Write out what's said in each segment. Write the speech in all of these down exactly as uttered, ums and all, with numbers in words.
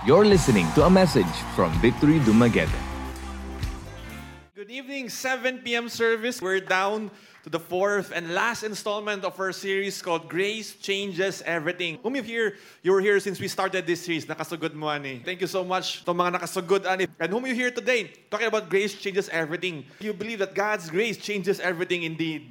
You're listening to a message from Victory Dumaguete. Good evening, seven p.m. service. We're down to the fourth and last installment of our series called Grace Changes Everything. Whom you here, you were here since we started this series. Nakasugod mo, ani. Thank you so much to mga nakasugod, ani. And whom you here today, talking about grace changes everything. You believe that God's grace changes everything indeed.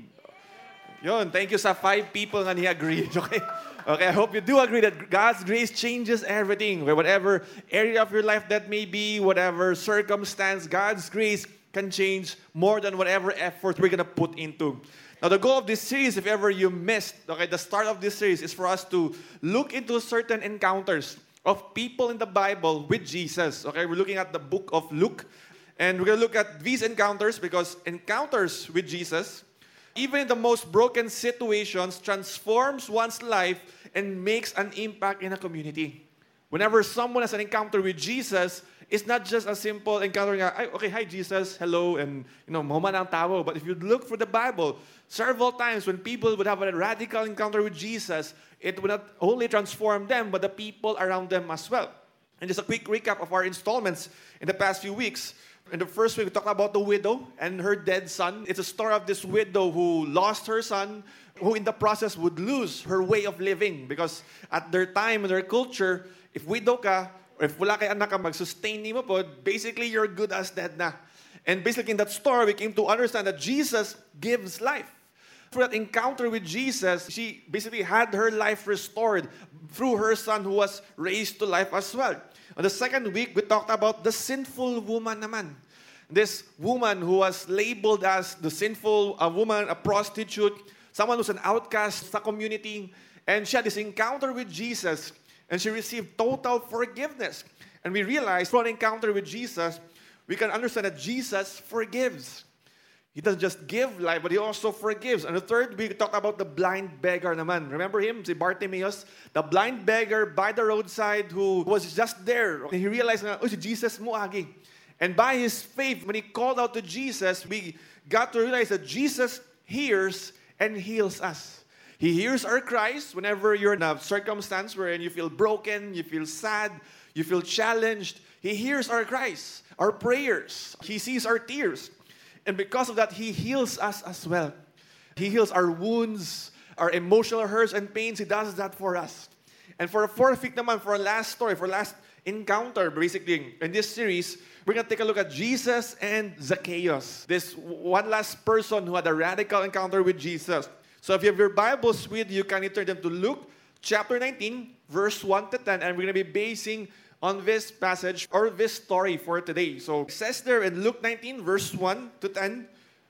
Yun, thank you sa five people nga ni agree. Okay? Okay, I hope you do agree that God's grace changes everything. Whatever area of your life that may be, whatever circumstance, God's grace can change more than whatever effort we're going to put into. Now, the goal of this series, if ever you missed, okay, the start of this series is for us to look into certain encounters of people in the Bible with Jesus. Okay, we're looking at the book of Luke, and we're going to look at these encounters because encounters with Jesus, even in the most broken situations, transforms one's life and makes an impact in a community. Whenever someone has an encounter with Jesus, it's not just a simple encounter. Okay, hi Jesus, hello, and you know, mahuman ang tao. But if you look for the Bible, several times when people would have a radical encounter with Jesus, it would not only transform them, but the people around them as well. And just a quick recap of our installments in the past few weeks. In the first week, we talked about the widow and her dead son. It's a story of this widow who lost her son, who in the process would lose her way of living. Because at their time, in their culture, if widow ka, or if wala kay anak ka, mag-sustain mo po, basically you're good as dead na. And basically in that story, we came to understand that Jesus gives life. Through that encounter with Jesus, she basically had her life restored through her son who was raised to life as well. On the second week, we talked about the sinful woman naman. This woman who was labeled as the sinful a woman, a prostitute, someone who's an outcast sa community. And she had this encounter with Jesus, and she received total forgiveness. And we realized from an encounter with Jesus, we can understand that Jesus forgives. He doesn't just give life, but He also forgives. And the third week, we talked about the blind beggar naman. Remember him? Si Bartimaeus, the blind beggar by the roadside who was just there. And he realized, oh, si Jesus mo agi. And by his faith, when he called out to Jesus, we got to realize that Jesus hears and heals us. He hears our cries whenever you're in a circumstance wherein you feel broken, you feel sad, you feel challenged. He hears our cries, our prayers. He sees our tears. And because of that, He heals us as well. He heals our wounds, our emotional hurts and pains. He does that for us. And for the fourth week naman, for our last story, for our last encounter, basically, in this series, we're going to take a look at Jesus and Zacchaeus. This one last person who had a radical encounter with Jesus. So if you have your Bibles with you, can you turn them to Luke chapter nineteen, verse one to ten, and we're going to be basing on this passage or this story for today. So it says there in Luke nineteen, verse one to ten,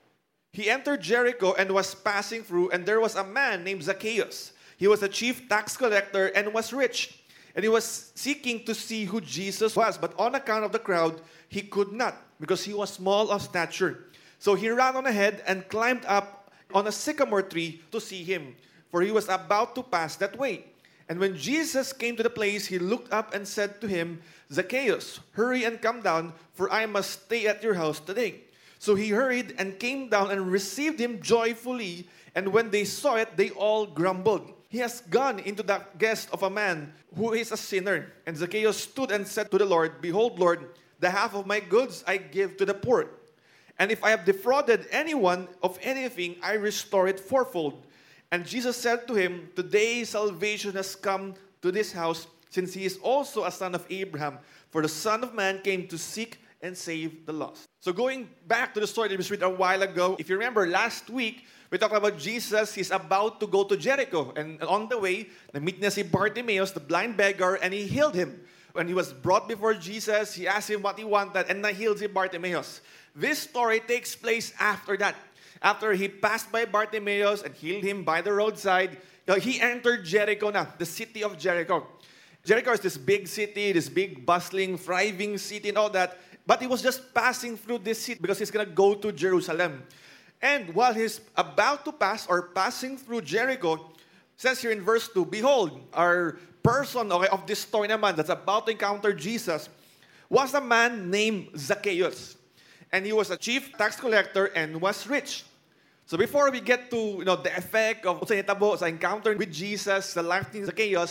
He entered Jericho and was passing through, and there was a man named Zacchaeus. He was a chief tax collector and was rich. And he was seeking to see who Jesus was, but on account of the crowd, he could not, because he was small of stature. So he ran on ahead and climbed up on a sycamore tree to see him, for he was about to pass that way. And when Jesus came to the place, he looked up and said to him, Zacchaeus, hurry and come down, for I must stay at your house today. So he hurried and came down and received him joyfully. And when they saw it, they all grumbled. He has gone into the guest of a man who is a sinner. And Zacchaeus stood and said to the Lord, Behold, Lord, the half of my goods I give to the poor. And if I have defrauded anyone of anything, I restore it fourfold. And Jesus said to him, Today salvation has come to this house, since he is also a son of Abraham. For the Son of Man came to seek and save the lost. So going back to the story that we read a while ago, if you remember last week, we talked about Jesus. He's about to go to Jericho. And on the way, na-meet niya si Bartimaeus, the blind beggar, and he healed him. When he was brought before Jesus, he asked him what he wanted, and na-healed si Bartimaeus. This story takes place after that. After he passed by Bartimaeus and healed him by the roadside, he entered Jericho na, the city of Jericho. Jericho is this big city, this big, bustling, thriving city and all that. But he was just passing through this city because he's going to go to Jerusalem. And while he's about to pass or passing through Jericho, says here in verse two, Behold, our person okay, of this story naman that's about to encounter Jesus was a man named Zacchaeus. And he was a chief tax collector and was rich. So before we get to you know the effect of sa hitabo sa encounter with Jesus, the life ni Zacchaeus,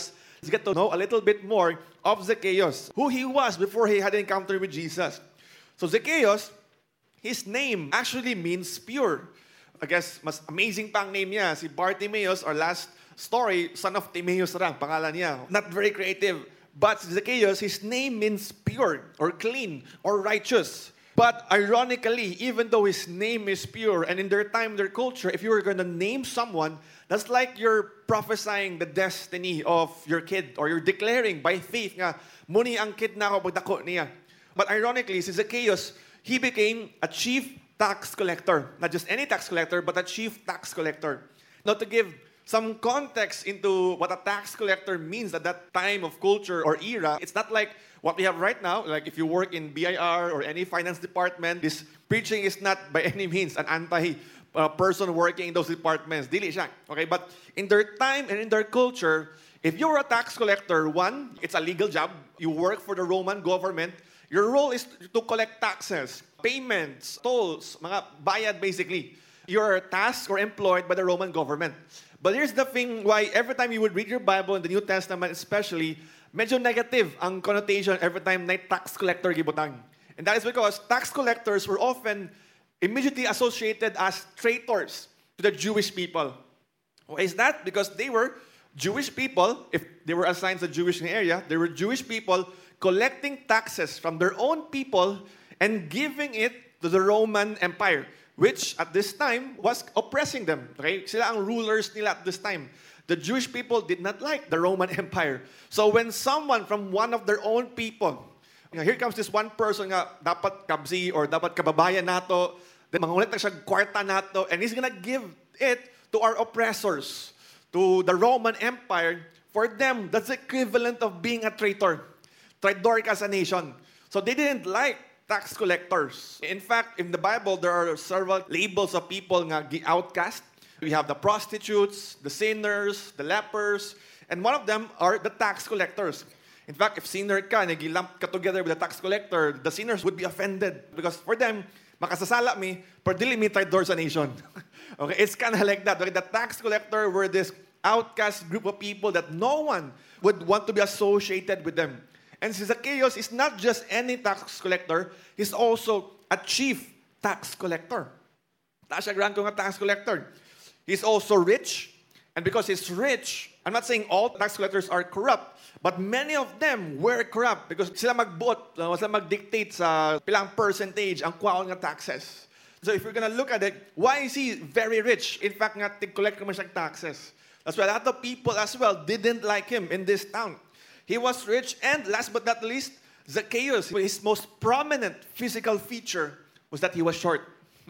Let's get to know a little bit more of Zacchaeus, who he was before he had an encounter with Jesus. So Zacchaeus, his name actually means pure. I guess mas amazing pang name niya, si Bartimaeus, or last story, son of Timaeus lang, pangalan niya. Not very creative. But Zacchaeus, his name means pure, or clean, or righteous. But ironically, even though his name is pure, and in their time, their culture, if you were going to name someone, that's like you're prophesying the destiny of your kid, or you're declaring by faith nga, muni ang kid na ako pagdako niya. But ironically, si Zacchaeus, he became a chief tax collector. Not just any tax collector, but a chief tax collector. Now, to give some context into what a tax collector means at that time of culture or era, it's not like what we have right now. Like if you work in B I R or any finance department, this preaching is not by any means an anti uh, person working in those departments. Dili siya. Okay, but in their time and in their culture, if you're a tax collector, one, it's a legal job. You work for the Roman government. Your role is to collect taxes, payments, tolls, mga bayad basically. You're tasked or employed by the Roman government. But here's the thing why every time you would read your Bible in the New Testament especially, medyo negative ang connotation every time na tax collector gibutang. And that is because tax collectors were often immediately associated as traitors to the Jewish people. Why is that? Because they were Jewish people, if they were assigned to the Jewish area, they were Jewish people collecting taxes from their own people and giving it to the Roman Empire, which at this time was oppressing them. Okay? Sila ang rulers nila at this time. The Jewish people did not like the Roman Empire. So when someone from one of their own people, here comes this one person nga, dapat kabzi or dapat kababayan nato, then mangulit na siya kwarta nato, and he's gonna give it to our oppressors, to the Roman Empire. For them, that's the equivalent of being a traitor. Traidor ka sa nation. So they didn't like tax collectors. In fact, in the Bible, there are several labels of people nga outcast. We have the prostitutes, the sinners, the lepers, and one of them are the tax collectors. In fact, if sinner ka, nagilump ka together with the tax collector, the sinners would be offended because for them, makasasala mi, pero dili mi traidor sa nation. Okay, it's kind of like that. Okay? The tax collector were this outcast group of people that no one would want to be associated with them. And Zacchaeus is not just any tax collector, he's also a chief tax collector. Taas siya rank ng tax collector. He's also rich, and because he's rich, I'm not saying all tax collectors are corrupt, but many of them were corrupt because sila magbuot, sila magdictate sa pilang percentage ang kwaon ng taxes. So if you're gonna look at it, why is he very rich? In fact, nga tig-collect naman siya taxes. That's why a lot of people as well didn't like him in this town. He was rich, and last but not least, Zacchaeus, his most prominent physical feature was that he was short.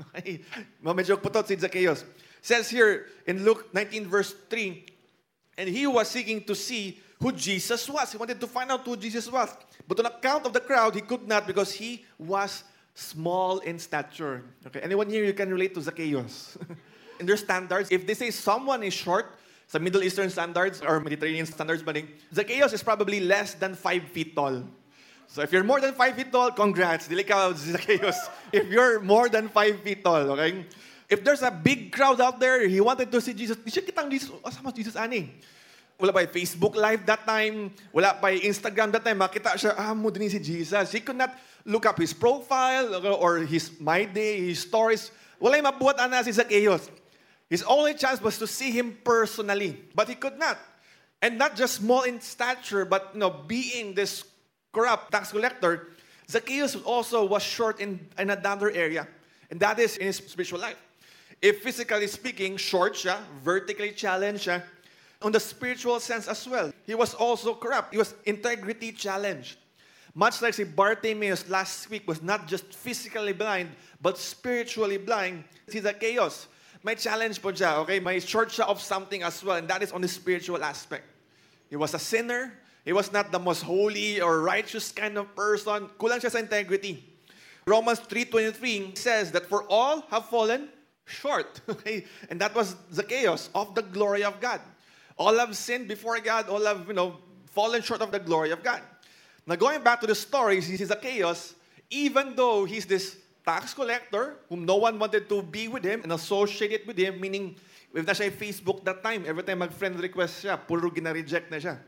Medyo putot si Zacchaeus. Says here in Luke nineteen verse three, and he was seeking to see who Jesus was. He wanted to find out who Jesus was. But on account of the crowd, he could not because he was small in stature. Okay, anyone here you can relate to Zacchaeus? In their standards, if they say someone is short, sa Middle Eastern standards or Mediterranean standards, maning, Zacchaeus is probably less than five feet tall. So if you're more than five feet tall, congrats. Dili ka Zacchaeus. If you're more than five feet tall, okay? If there's a big crowd out there, he wanted to see Jesus. Di siya kitang Jesus. Oh, sama Jesus ani? Wala pa Facebook Live that time. Wala pa Instagram that time. Makita siya, ah, mo din si Jesus. He could not look up his profile or his My Day, his stories. Wala yung mabuhat ana si Zacchaeus. His only chance was to see him personally. But he could not. And not just small in stature, but you know, being this corrupt tax collector, Zacchaeus also was short in, in another area. And that is in his spiritual life. If physically speaking, short siya, vertically challenged siya, on the spiritual sense as well, he was also corrupt. He was integrity challenged. Much like si Bartimaeus last week was not just physically blind, but spiritually blind. Si Zacchaeus, may challenge po siya, okay? May short siya of something as well, and that is on the spiritual aspect. He was a sinner. He was not the most holy or righteous kind of person. Kulang siya sa integrity. Romans three twenty-three says that for all have fallen short. Okay? And that was Zacchaeus, of the glory of God. All have sinned before God. All have, you know, fallen short of the glory of God. Now going back to the story, si Zacchaeus, even though he's this tax collector whom no one wanted to be with him and associate with him, meaning if na siya Facebook that time, every time mag-friend request siya, puro gina-reject na siya.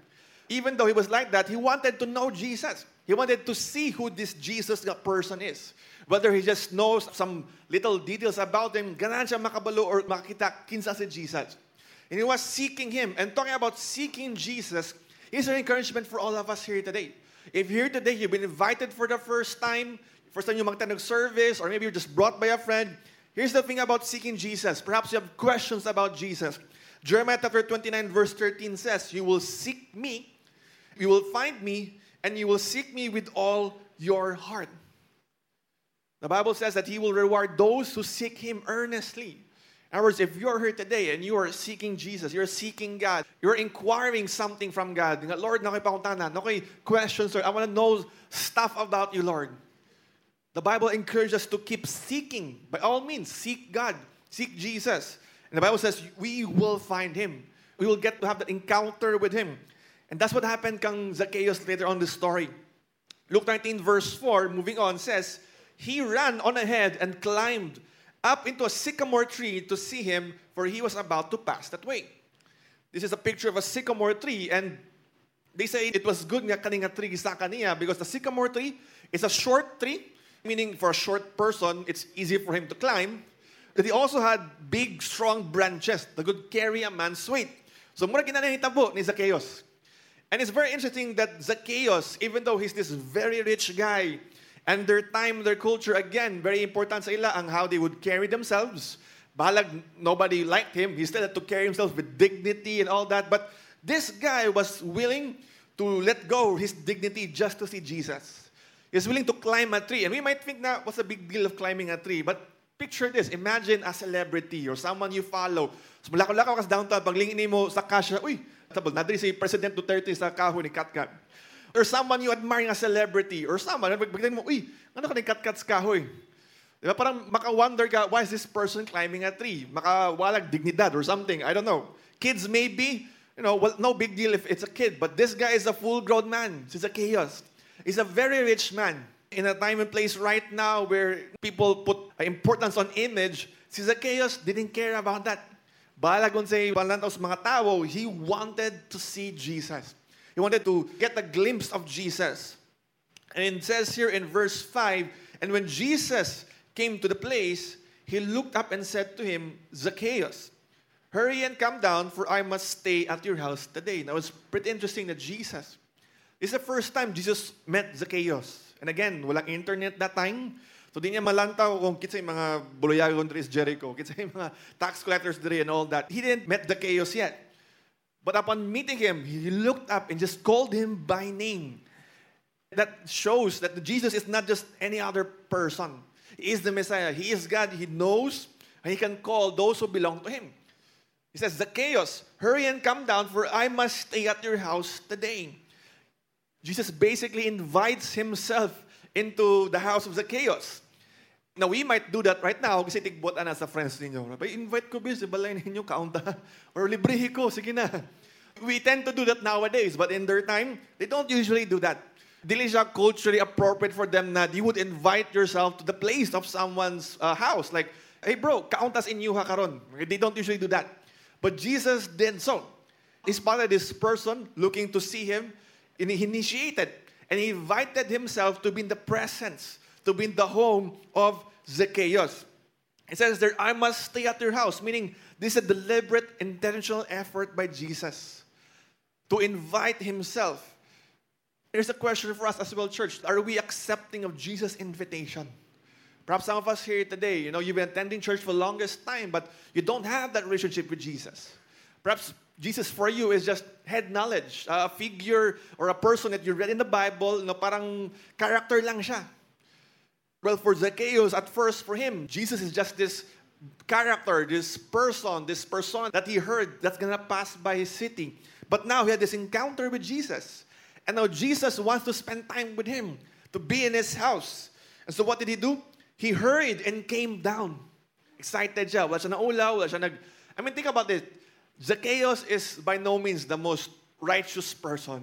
Even though he was like that, he wanted to know Jesus. He wanted to see who this Jesus person is. Whether he just knows some little details about him, ganan siya makabalo or makita kinsa si Jesus. And he was seeking him. And talking about seeking Jesus, here's an encouragement for all of us here today. If you're here today, you've been invited for the first time, first time you magtanong service, or maybe you're just brought by a friend, here's the thing about seeking Jesus. Perhaps you have questions about Jesus. Jeremiah chapter twenty-nine verse thirteen says, you will seek me, you will find me, and you will seek me with all your heart. The Bible says that He will reward those who seek Him earnestly. In other words, if you're here today and you are seeking Jesus, you're seeking God, you're inquiring something from God, Lord, nakipakutana, nakoy questions, Lord, I want to know stuff about you, Lord. The Bible encourages us to keep seeking. By all means, seek God, seek Jesus. And the Bible says, we will find Him. We will get to have that encounter with Him. And that's what happened kang Zacchaeus later on the story. Luke nineteen verse four, moving on, says, he ran on ahead and climbed up into a sycamore tree to see him, for he was about to pass that way. This is a picture of a sycamore tree, and they say it was good nga kaninga tree sa kaniya because the sycamore tree is a short tree, meaning for a short person, it's easy for him to climb. But he also had big, strong branches that could carry a man's weight. So mura ginanahitabo ni Zacchaeus. And it's very interesting that Zacchaeus, even though he's this very rich guy, and their time, their culture, again, very important sa ila ang how they would carry themselves. Balag, nobody liked him. He still had to carry himself with dignity and all that. But this guy was willing to let go his dignity just to see Jesus. He's willing to climb a tree. And we might think na, what's the big deal of climbing a tree? But picture this. Imagine a celebrity or someone you follow. So mulako-lako kas downtown, paglingin mo sa kasya, uy, tabal, nadiri si President Duterte sa kaho ni Katkat. Or someone you admire a celebrity, or someone, pagdating mo, uy, ano ka ni Katkat sa kahoy? Diba? Parang maka-wonder ka, why is this person climbing a tree? Makawalag dignidad or something, I don't know. Kids maybe, you know, well, no big deal if it's a kid, but this guy is a full-grown man. Si Zacchaeus. He's a very rich man. In a time and place right now where people put importance on image, si Zacchaeus didn't care about that. Bahala kung say, balantaw sa mga tao, he wanted to see Jesus. He wanted to get a glimpse of Jesus. And it says here in verse five, and when Jesus came to the place, he looked up and said to him, Zacchaeus, hurry and come down, for I must stay at your house today. Now, it's pretty interesting that Jesus, this is the first time Jesus met Zacchaeus. And again, walang internet that time. So, di niya malantaw kung kitsa yung mga buluyagon diri sa Jericho, kitsa yung mga tax collectors diri and all that. He didn't met Zacchaeus yet. But upon meeting him, he looked up and just called him by name. That shows that Jesus is not just any other person. He is the Messiah. He is God. He knows and He can call those who belong to Him. He says, Zacchaeus, hurry and come down, for I must stay at your house today. Jesus basically invites Himself into the house of Zacchaeus. Now, we might do that right now kasi tigbot ana sa friends ninyo. Invite ko bis, balay ninyo, kaunta. Or librihi ko, sige na. We tend to do that nowadays, but in their time, they don't usually do that. Dili siya culturally appropriate for them na you would invite yourself to the place of someone's uh, house. Like, hey bro, kauntas inyo ha karon. They don't usually do that. But Jesus did so. He spotted this person looking to see him, and he initiated, and he invited himself to be in the presence, to be in the home of Zacchaeus. It says there, I must stay at your house, meaning this is a deliberate, intentional effort by Jesus to invite Himself. Here's a question for us as well, church. Are we accepting of Jesus' invitation? Perhaps some of us here today, you know, you've been attending church for the longest time, but you don't have that relationship with Jesus. Perhaps Jesus for you is just head knowledge, a figure or a person that you read in the Bible, no, parang character lang siya. Well, for Zacchaeus, at first for him, Jesus is just this character, this person, this persona that he heard that's going to pass by his city. But now he had this encounter with Jesus. And now Jesus wants to spend time with him, to be in his house. And so what did he do? He hurried and came down. Excited siya. Wala siya na ulaw, wala siya nag... I mean, think about it. Zacchaeus is by no means the most righteous person.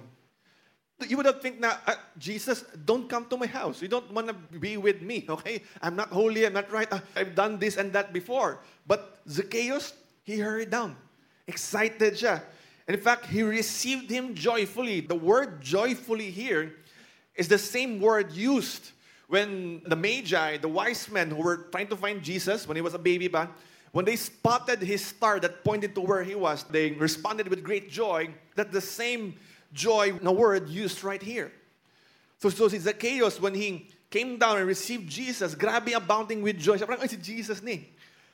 You would have think na, uh, Jesus, don't come to my house. You don't want to be with me, okay? I'm not holy, I'm not right. Uh, I've done this and that before. But Zacchaeus, he hurried down. Excited siya. And in fact, he received him joyfully. The word joyfully here is the same word used when the Magi, the wise men who were trying to find Jesus when he was a baby ba, when they spotted his star that pointed to where he was, they responded with great joy. That's the same joy, the word used right here. So, so si Zacchaeus, when he came down and received Jesus, grabe abounding with joy. Siya parang, ay, si Jesus ni.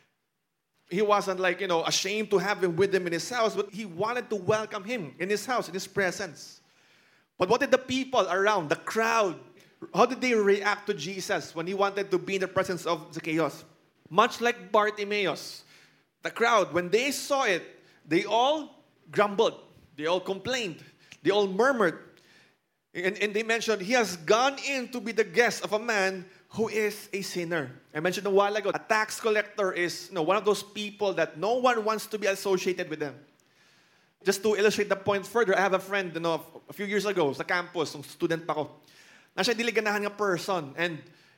He wasn't like, you know, ashamed to have him with him in his house, but he wanted to welcome him in his house, in his presence. But what did the people around, the crowd, how did they react to Jesus when he wanted to be in the presence of Zacchaeus? Much like Bartimaeus, the crowd, when they saw it, they all grumbled. They all complained. They all murmured. And, and they mentioned, he has gone in to be the guest of a man who is a sinner. I mentioned a while ago, a tax collector is you know, one of those people that no one wants to be associated with them. Just to illustrate the point further, I have a friend, you know, a few years ago, sa campus, nung student pa ko, na siya dili ganahan nga person. And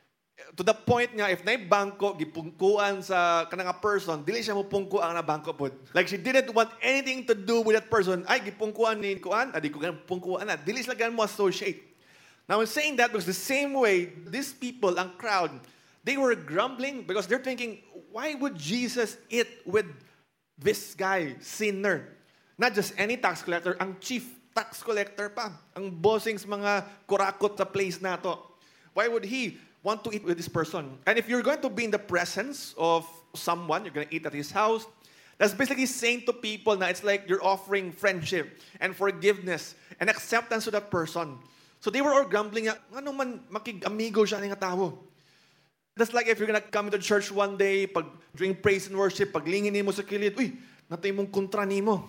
to the point nga, if na bangko, gipungkuan sa kanang nga person, dili siya mo pungkuan na bangko pod. Like she didn't want anything to do with that person. Ay, gipungkuan ni kuan, adi ko gan pungkuan na. Dili sila gan mo associate. Now, I'm saying that because the same way, these people, ang crowd, they were grumbling because they're thinking, why would Jesus eat with this guy, sinner? Not just any tax collector, ang chief tax collector pa. Ang bossings mga kurakot sa place na to. Why would he want to eat with this person? And if you're going to be in the presence of someone, you're going to eat at his house, that's basically saying to people na it's like you're offering friendship and forgiveness and acceptance to that person. So they were all grumbling, ano man makig-amigo siya ng tao. That's like if you're gonna come to church one day, pag during praise and worship, paglingin mo sa kilid, uy, natay mong kontra nimo.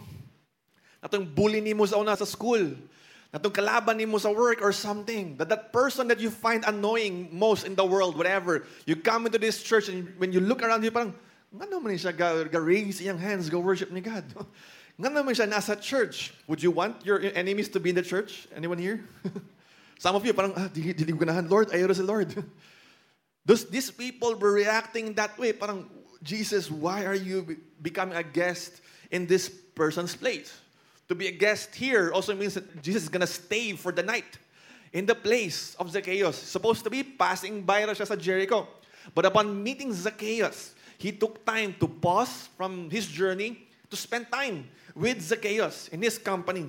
Natong bully nimo sa una sa school. Natong kalaban nimo sa work or something. That that person that you find annoying most in the world, whatever, you come into this church and when you look around you, parang, ano man siya ga-raise iyang hands, go worship ni God. Nga naman siya nasa church. Would you want your enemies to be in the church? Anyone here? Some of you, parang, ah, di, di, di ganahan, Lord, ayaw si Lord. Those, these people were reacting that way. Parang, Jesus, why are you be- becoming a guest in this person's place? To be a guest here also means that Jesus is gonna stay for the night in the place of Zacchaeus. Supposed to be passing by na siya sa Jericho. But upon meeting Zacchaeus, he took time to pause from his journey to spend time with Zacchaeus in his company.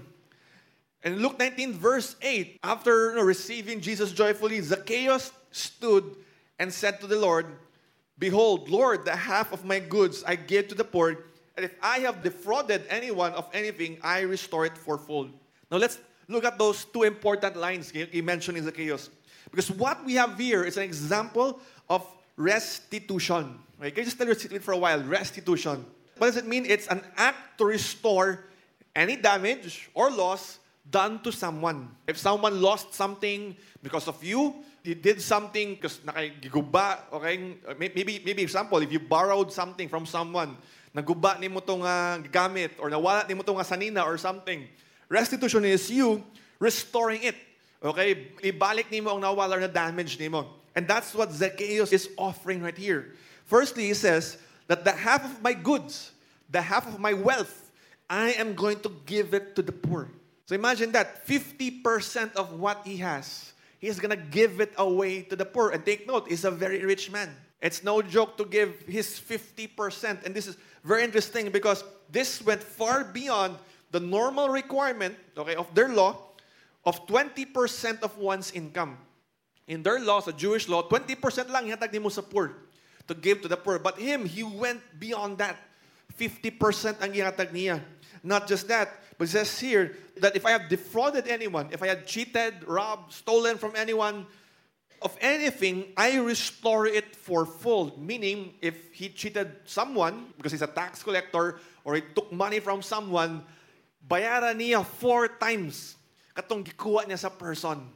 And Luke nineteen verse eight, after you know, receiving Jesus joyfully, Zacchaeus stood and said to the Lord, behold, Lord, the half of my goods I give to the poor, and if I have defrauded anyone of anything, I restore it fourfold. Now let's look at those two important lines he mentioned in Zacchaeus. Because what we have here is an example of restitution. Right? Can you just tell your seat for a while? Restitution. What does it mean? It's an act to restore any damage or loss done to someone. If someone lost something because of you, you did something because nakiguba, okay? Maybe, maybe example, if you borrowed something from someone, naguba ni mo itong uh, gamit or nawala ni mo itong sanina or something. Restitution is you restoring it. Okay? Ibalik ni mo ang nawala na damage ni mo. And that's what Zacchaeus is offering right here. Firstly, he says that the half of my goods, the half of my wealth, I am going to give it to the poor. So imagine that, fifty percent of what he has, he's going to give it away to the poor. And take note, he's a very rich man. It's no joke to give his fifty percent. And this is very interesting because this went far beyond the normal requirement, okay, of their law of twenty percent of one's income. In their law, sa Jewish law, twenty percent lang ihatag nimo sa poor to give to the poor. But him, he went beyond that. fifty percent ang ihatag niya. Not just that, but it says here that if I have defrauded anyone, if I had cheated, robbed, stolen from anyone of anything, I restore it fourfold. Meaning, if he cheated someone because he's a tax collector or he took money from someone, bayaran niya four times katong gikuha niya sa person.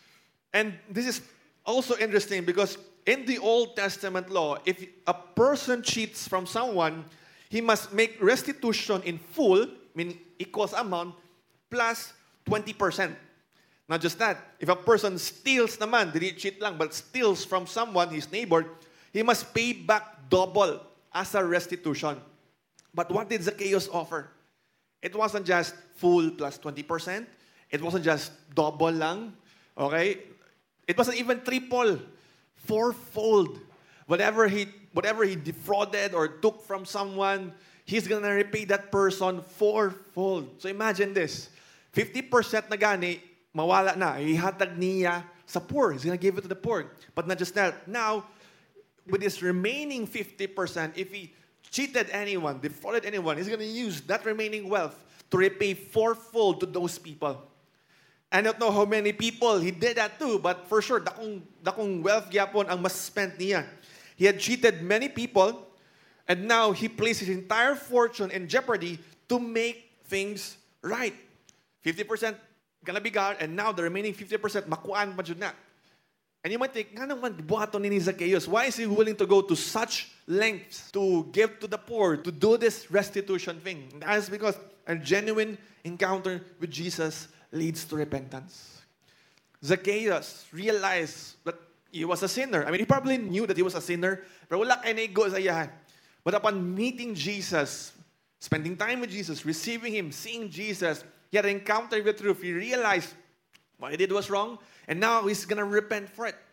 And this is also interesting because in the Old Testament law, if a person cheats from someone, he must make restitution in full, meaning equals amount, plus twenty percent. Not just that. If a person steals naman, dili cheat lang, but steals from someone, his neighbor, he must pay back double as a restitution. But what did Zacchaeus offer? It wasn't just full plus twenty percent. It wasn't just double lang. Okay? It wasn't even triple. Fourfold. Whatever he, whatever he defrauded or took from someone, he's gonna repay that person fourfold. So imagine this. fifty percent na gani, mawala na. Ihatag niya sa poor. He's gonna give it to the poor. But not just that. Now, with his remaining fifty percent, if he cheated anyone, defrauded anyone, he's gonna use that remaining wealth to repay fourfold to those people. I don't know how many people he did that to, but for sure, dakong, dakong wealth gyapon ang mas spent niya. He had cheated many people, and now he placed his entire fortune in jeopardy to make things right. fifty percent gonna be gone, and now the remaining fifty percent makuan pa jud na. And you might think, nga naman, buhato ni Zacchaeus, why is he willing to go to such lengths to give to the poor, to do this restitution thing? And that is because a genuine encounter with Jesus leads to repentance. Zacchaeus realized that he was a sinner. I mean, he probably knew that he was a sinner, pero wala kay naigo sa iyahan. But upon meeting Jesus, spending time with Jesus, receiving Him, seeing Jesus, he had an encounter with truth. He realized what he did was wrong, and now he's going to repent for it.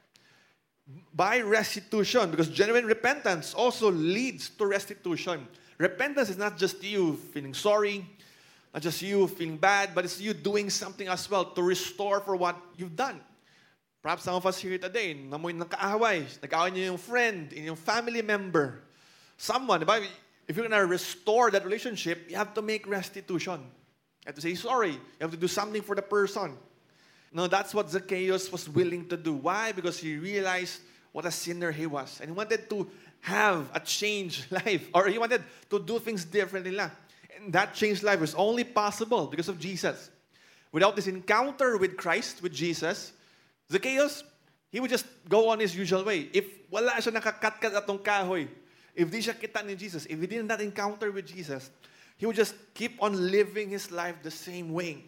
By restitution, because genuine repentance also leads to restitution. Repentance is not just you feeling sorry, not just you feeling bad, but it's you doing something as well to restore for what you've done. Perhaps some of us here today, namoy nakaaway, nag-away niyo yung friend, yung family member, someone. If you're going to restore that relationship, you have to make restitution. You have to say sorry. You have to do something for the person. No, that's what Zacchaeus was willing to do. Why? Because he realized what a sinner he was. And he wanted to have a changed life. Or he wanted to do things differently lang. And that changed life was only possible because of Jesus. Without this encounter with Christ, with Jesus, Zacchaeus, he would just go on his usual way. If wala siya nakakatkat atong kahoy, if di siya kita ni Jesus, if he did not encounter with Jesus, he would just keep on living his life the same way.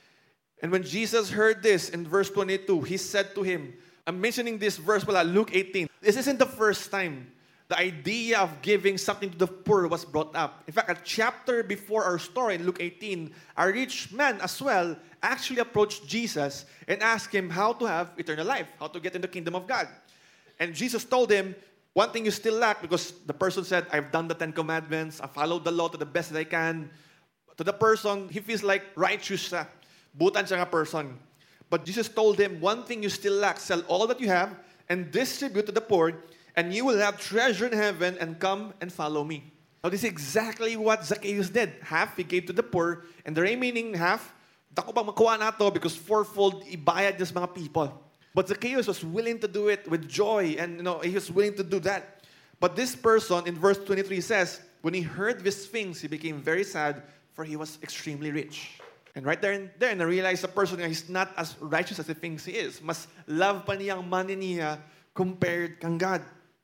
And when Jesus heard this in verse twenty-two, he said to him, I'm mentioning this verse, wala, Luke eighteen. This isn't the first time the idea of giving something to the poor was brought up. In fact, a chapter before our story in Luke eighteen, a rich man as well actually approached Jesus and asked him how to have eternal life, how to get in the kingdom of God. And Jesus told him, one thing you still lack, because the person said, I've done the Ten Commandments, I followed the law to the best that I can. To the person, he feels like righteous siya. Butan siya nga person. But Jesus told him, one thing you still lack, sell all that you have and distribute to the poor, and you will have treasure in heaven, and come and follow me. Now, this is exactly what Zacchaeus did. Half he gave to the poor, and the remaining half, dako bang makuha nato because fourfold ibayad this mga people. But Zacchaeus was willing to do it with joy, and you know, he was willing to do that. But this person in verse twenty-three says, when he heard these things, he became very sad, for he was extremely rich. And right there and then, I realized the person is not as righteous as he thinks he is. Mas love pa niya ang money niya compared kang God.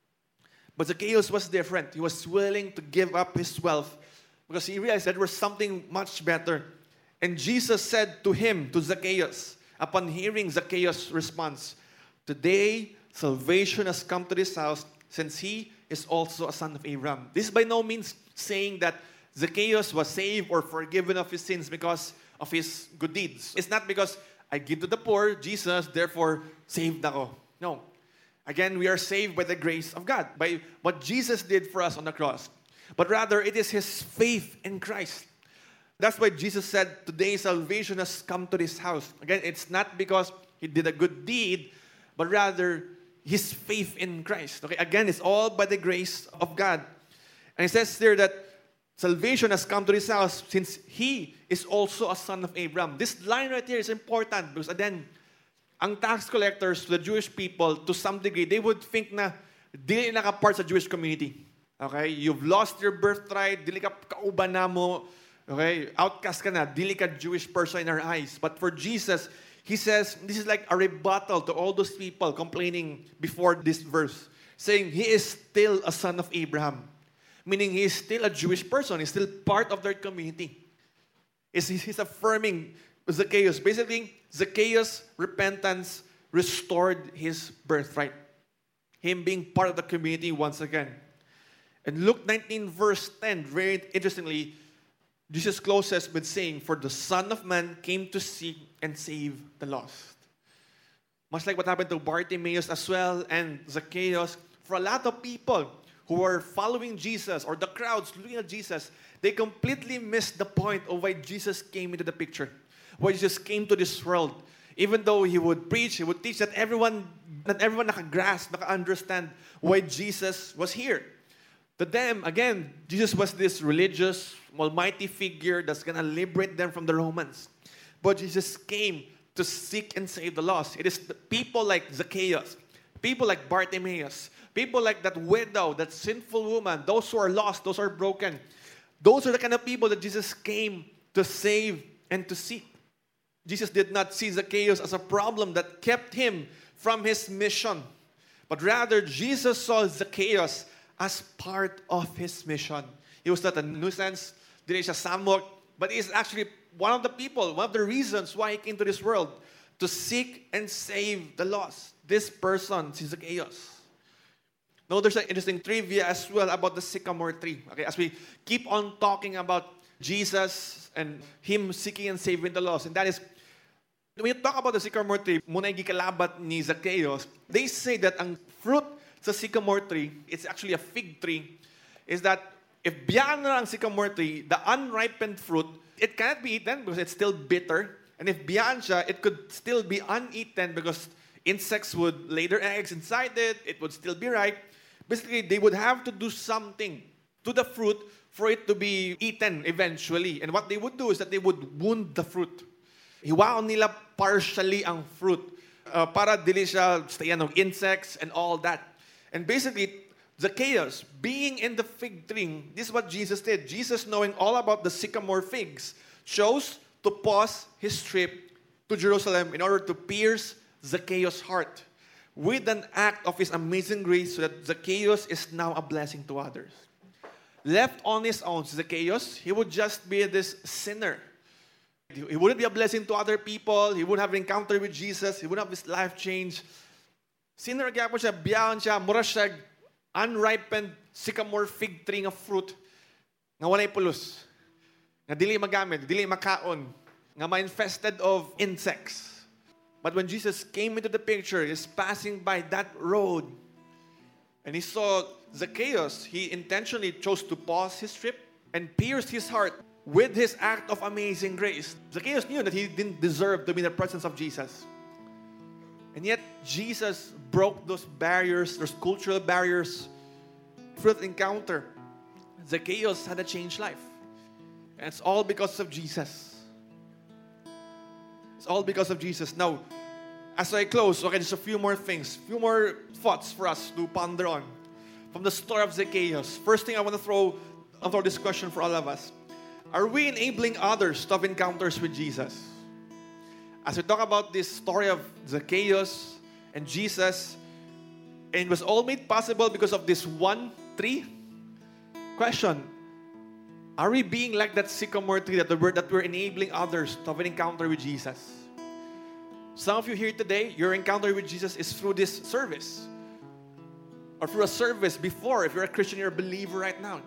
But Zacchaeus was different. He was willing to give up his wealth because he realized there was something much better. And Jesus said to him, to Zacchaeus, upon hearing Zacchaeus' response, today salvation has come to this house, since he is also a son of Abraham. This is by no means saying that Zacchaeus was saved or forgiven of his sins because of his good deeds. It's not because I give to the poor, Jesus, therefore saved ako. No. Again, we are saved by the grace of God, by what Jesus did for us on the cross. But rather, it is his faith in Christ. That's why Jesus said, today salvation has come to this house. Again, it's not because he did a good deed, but rather his faith in Christ. Okay, again, it's all by the grace of God. And it says there that salvation has come to this house since he is also a son of Abraham. This line right here is important because again, ang tax collectors, the Jewish people, to some degree, they would think na dili na ka part sa Jewish community. Okay? You've lost your birthright, dili ka kauban na mo, okay? Outcast ka na, dili ka Jewish person in our eyes. But for Jesus, he says, this is like a rebuttal to all those people complaining before this verse, saying he is still a son of Abraham. Meaning he is still a Jewish person. He's still part of their community. He's, he's affirming Zacchaeus. Basically, Zacchaeus' repentance restored his birthright. Him being part of the community once again. And Luke nineteen verse ten, very interestingly, Jesus closes with saying, "For the Son of Man came to seek and save the lost." Much like what happened to Bartimaeus as well and Zacchaeus, for a lot of people who were following Jesus or the crowds looking at Jesus, they completely missed the point of why Jesus came into the picture, why Jesus came to this world. Even though he would preach, he would teach that everyone, that everyone nakagrasp, naka-understand why Jesus was here. To them, again, Jesus was this religious, almighty figure that's going to liberate them from the Romans. But Jesus came to seek and save the lost. It is the people like Zacchaeus, people like Bartimaeus, people like that widow, that sinful woman, those who are lost, those who are broken. Those are the kind of people that Jesus came to save and to seek. Jesus did not see Zacchaeus as a problem that kept him from his mission. But rather, Jesus saw Zacchaeus as part of his mission. He was not a nuisance, dili siya samok, but he is actually one of the people, one of the reasons why he came to this world, to seek and save the lost. This person, si Zacchaeus. Now, there's an interesting trivia as well about the sycamore tree. Okay, as we keep on talking about Jesus and him seeking and saving the lost, and that is, when you talk about the sycamore tree, muna gikalabat ni Zacchaeus, they say that ang fruit sa sycamore tree, it's actually a fig tree, is that if biyan na ang sycamore tree, the unripened fruit, it cannot be eaten because it's still bitter. And if biyan siya, it could still be uneaten because insects would lay their eggs inside it. It would still be ripe. Basically, they would have to do something to the fruit for it to be eaten eventually. And what they would do is that they would wound the fruit. Hiwaon nila partially ang fruit uh, para dili siya stayan ng insects and all that. And basically, Zacchaeus, being in the fig tree, this is what Jesus did. Jesus, knowing all about the sycamore figs, chose to pause his trip to Jerusalem in order to pierce Zacchaeus' heart with an act of his amazing grace so that Zacchaeus is now a blessing to others. Left on his own, Zacchaeus, he would just be this sinner. He wouldn't be a blessing to other people. He wouldn't have an encounter with Jesus. He wouldn't have his life change. Sinner kaya po siya, biyahan siya, mura siya, unripened sycamore fig tree nga fruit nga walay pulos, nga dili magamit, dili makaon, nga ma-infested of insects. But when Jesus came into the picture, he's passing by that road, and he saw Zacchaeus, he intentionally chose to pause his trip and pierce his heart with his act of amazing grace. Zacchaeus knew that he didn't deserve to be in the presence of Jesus. And yet, Jesus broke those barriers, those cultural barriers, through that encounter. Zacchaeus had a changed life. And it's all because of Jesus. It's all because of Jesus. Now, as I close, okay, just a few more things, few more thoughts for us to ponder on. From the story of Zacchaeus, first thing I want to throw, I'll throw this question for all of us. Are we enabling others to have encounters with Jesus? As we talk about this story of Zacchaeus and Jesus, and it was all made possible because of this one tree. Question, are we being like that sycamore tree that, the word, that we're enabling others to have an encounter with Jesus? Some of you here today, your encounter with Jesus is through this service. Or through a service before, if you're a Christian, you're a believer right now.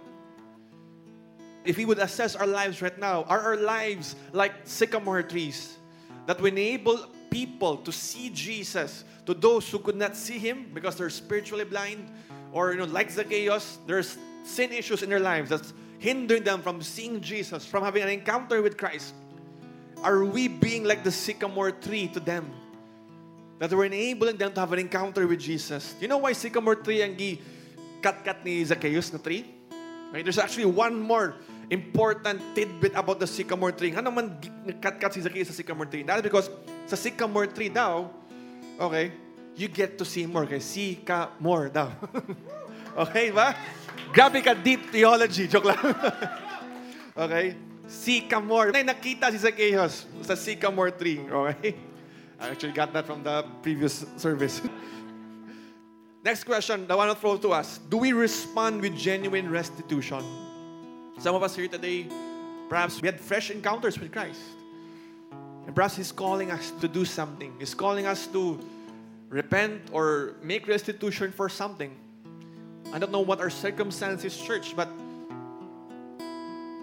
If we would assess our lives right now, are our lives like sycamore trees that will enable people to see Jesus, to those who could not see Him because they're spiritually blind, or you know, like Zacchaeus, there's sin issues in their lives that's hindering them from seeing Jesus, from having an encounter with Christ? Are we being like the sycamore tree to them, that we're enabling them to have an encounter with Jesus? Do you know why sycamore tree ang gi-cut-cut ni Zacchaeus na tree? Okay, there's actually one more important tidbit about the sycamore tree. Ano man cut-cut si Zacchaeus sa sycamore tree? That is because sa sycamore tree daw, okay, you get to see more. Okay, see ka more daw. Okay, ba? Grabe ka deep theology. Joke lang. Okay? See ka more. Ay, nakita si Zacchaeus sa sycamore tree. Okay? I actually got that from the previous service. Next question I want to throw to us. Do we respond with genuine restitution? Some of us here today, perhaps we had fresh encounters with Christ. And perhaps He's calling us to do something. He's calling us to repent or make restitution for something. I don't know what our circumstances, church, but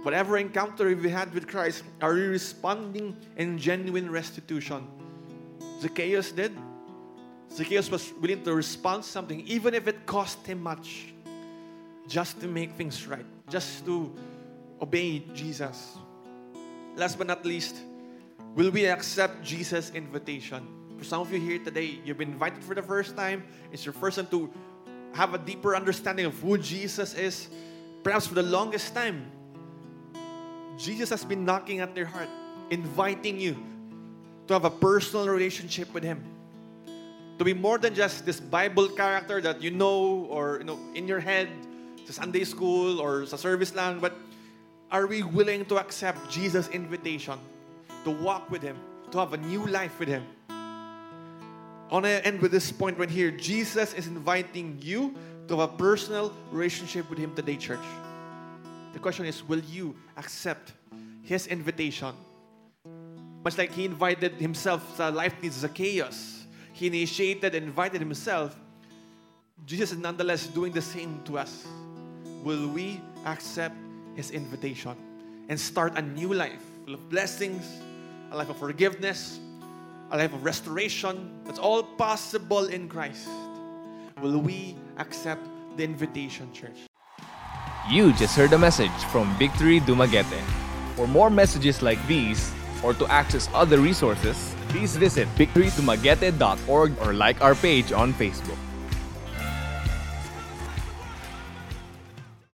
whatever encounter we had with Christ, are we responding in genuine restitution? Zacchaeus did. Zacchaeus was willing to respond to something, even if it cost him much, just to make things right, just to obey Jesus. Last but not least, will we accept Jesus' invitation? For some of you here today, you've been invited for the first time. It's your first time to have a deeper understanding of who Jesus is. Perhaps for the longest time, Jesus has been knocking at your heart, inviting you to have a personal relationship with Him. To be more than just this Bible character that you know or you know in your head, sa Sunday school or sa service lang, but are we willing to accept Jesus' invitation to walk with Him, to have a new life with Him? I want to end with this point right here. Jesus is inviting you to have a personal relationship with Him today, church. The question is, will you accept His invitation? Much like He invited Himself sa life ni Zacchaeus, He initiated and invited Himself, Jesus is nonetheless doing the same to us. Will we accept His invitation and start a new life full of blessings, a life of forgiveness, a life of restoration? That's all possible in Christ. Will we accept the invitation, church? You just heard a message from Victory Dumaguete. For more messages like these, or to access other resources, please visit victory dumaguete dot org or like our page on Facebook.